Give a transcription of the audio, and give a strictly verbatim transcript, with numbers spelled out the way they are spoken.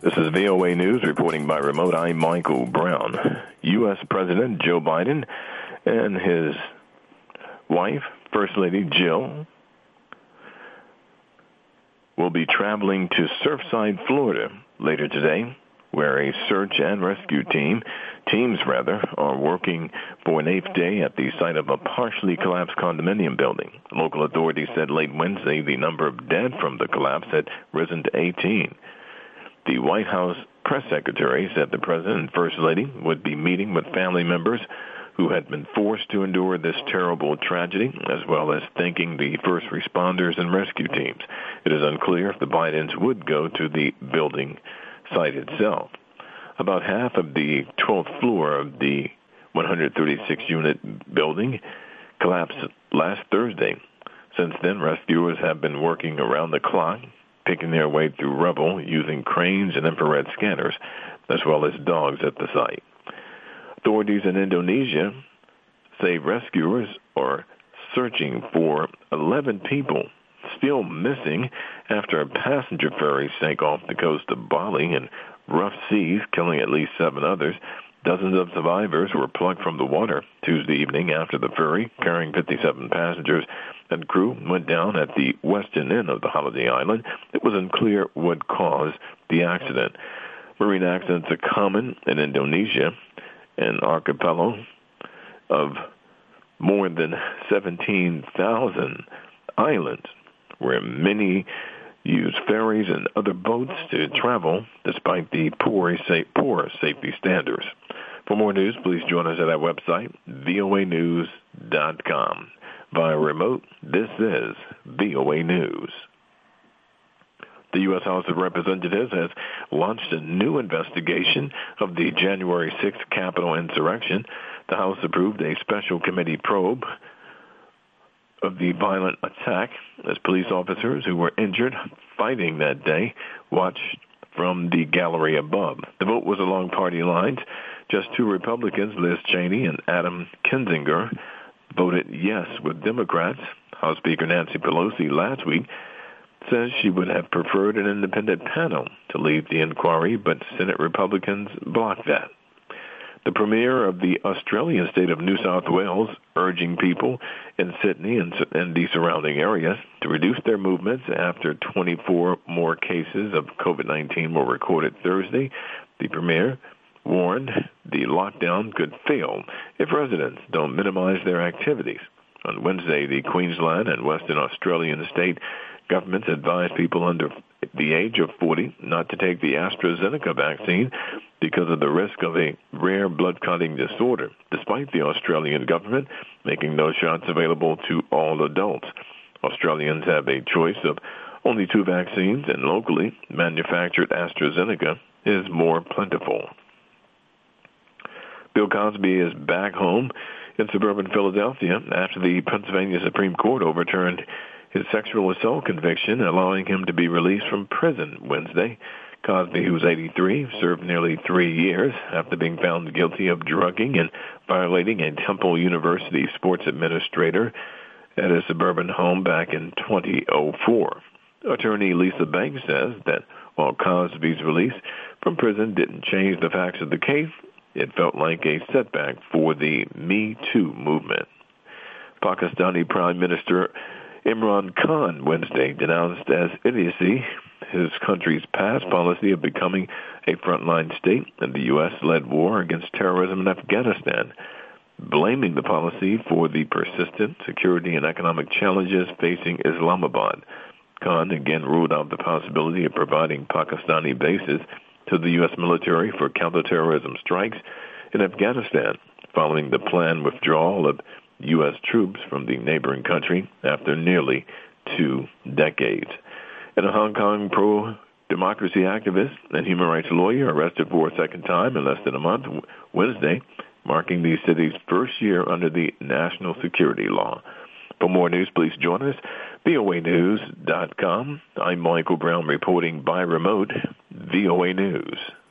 This is V O A News reporting by remote. I'm Michael Brown. U S. President Joe Biden and his wife, First Lady Jill, will be traveling to Surfside, Florida later today, where a search and rescue team, teams rather, are working for an eighth day at the site of a partially collapsed condominium building. Local authorities said late Wednesday the number of dead from the collapse had risen to eighteen. The White House press secretary said the president and first lady would be meeting with family members who had been forced to endure this terrible tragedy, as well as thanking the first responders and rescue teams. It is unclear if the Bidens would go to the building site itself. About half of the twelfth floor of the one hundred thirty-six unit building collapsed last Thursday. Since then, rescuers have been working around the clock, picking their way through rubble using cranes and infrared scanners, as well as dogs at the site. Authorities in Indonesia say rescuers are searching for eleven people still missing after a passenger ferry sank off the coast of Bali in rough seas, killing at least seven others. Dozens of survivors were plucked from the water Tuesday evening after the ferry, carrying fifty-seven passengers and crew, went down at the western end of the holiday island. It was unclear what caused the accident. Marine accidents are common in Indonesia, an archipelago of more than seventeen thousand islands, where many use ferries and other boats to travel despite the poor, poor safety standards. For more news, please join us at our website, V O A news dot com. Via remote, this is V O A News. The U S. House of Representatives has launched a new investigation of the January sixth Capitol insurrection. The House approved a special committee probe of the violent attack as police officers who were injured fighting that day watched from the gallery above. The vote was along party lines. Just two Republicans, Liz Cheney and Adam Kinzinger, voted yes with Democrats. House Speaker Nancy Pelosi last week says she would have preferred an independent panel to lead the inquiry, but Senate Republicans blocked that. The Premier of the Australian state of New South Wales urging people in Sydney and, and the surrounding areas to reduce their movements after twenty-four more cases of COVID nineteen were recorded Thursday. The Premier warned the lockdown could fail if residents don't minimize their activities. On Wednesday, the Queensland and Western Australian state governments advised people under the age of forty not to take the AstraZeneca vaccine because of the risk of a rare blood clotting disorder, despite the Australian government making those shots available to all adults. Australians have a choice of only two vaccines, and locally manufactured AstraZeneca is more plentiful. Bill Cosby is back home in suburban Philadelphia after the Pennsylvania Supreme Court overturned his sexual assault conviction, allowing him to be released from prison Wednesday. Cosby, who's eighty-three, served nearly three years after being found guilty of drugging and violating a Temple University sports administrator at a suburban home back in twenty oh four. Attorney Lisa Banks says that while Cosby's release from prison didn't change the facts of the case, it felt like a setback for the Me Too movement. Pakistani Prime Minister Imran Khan Wednesday denounced as idiocy his country's past policy of becoming a frontline state in the U S-led war against terrorism in Afghanistan, blaming the policy for the persistent security and economic challenges facing Islamabad. Khan again ruled out the possibility of providing Pakistani bases to the U S military for counterterrorism strikes in Afghanistan, following the planned withdrawal of U S troops from the neighboring country after nearly two decades. And a Hong Kong pro-democracy activist and human rights lawyer arrested for a second time in less than a month Wednesday, marking the city's first year under the national security law. For more news, please join us, V O A news dot com. I'm Michael Brown reporting by remote, V O A News.